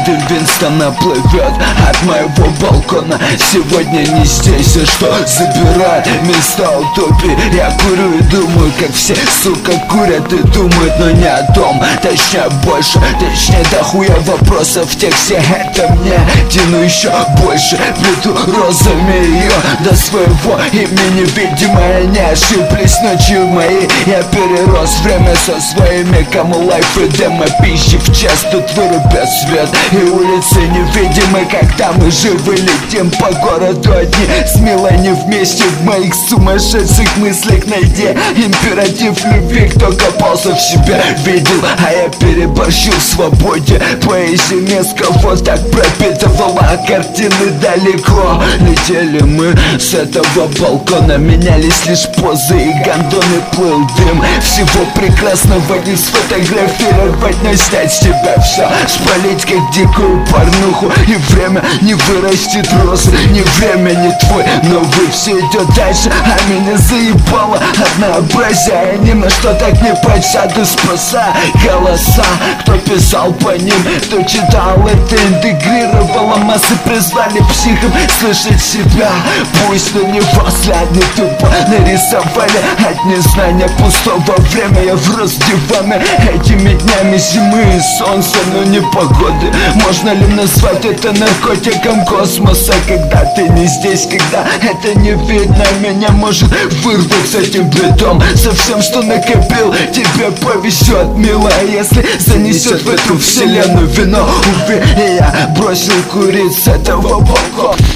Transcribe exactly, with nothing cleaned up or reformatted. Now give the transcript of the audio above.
Дым Винстона плывет от моего балкона. Сегодня не здесь, а что забирает места утопии. Я курю и думаю, как все, сука, курят и думают, но не о том. Точнее больше, точнее до хуя вопросов в тексте. Это мне тяну еще больше, плету розами ее до своего имени. Видимо, я не ошиблись ночью мои. Я перерос время со своими, кому лайф и демо пищи в час. Тут вырубят свет и улицы невидимы, когда мы живы летим по городу одни. С милой не вместе в моих сумасшедших мыслях. Найди императив любви, кто копался в себя, видел, а я переборщил в свободе. Поэзия несколько вот так пропитывала, а картины далеко. Летели мы с этого балкона, менялись лишь позы и гондоны, плыл дым. Всего прекрасного не сфотографировать, но снять с тебя все, спалить как дикую порнуху. И время не вырастет розы, не время не твой, но вы все идет дальше, а меня заебало однообразие. Я ни на что так не подсяду, спасая голоса. Кто писал по ним, кто читал это, интегрировало массы, призвали психом слышать себя. Пусть, но не после, они тупо нарисовали от незнания пустого время. Я врос в диваны этими днями зимы и солнца, но не погоды. Можно ли назвать это наркотиком космоса? Когда ты не здесь, когда это не видно, меня может вырвать с этим бедом. Со всем, что накопил, тебе повезет, милая, если занесет в эту вселенную вино. Увы, я бросил курить с этого балкона.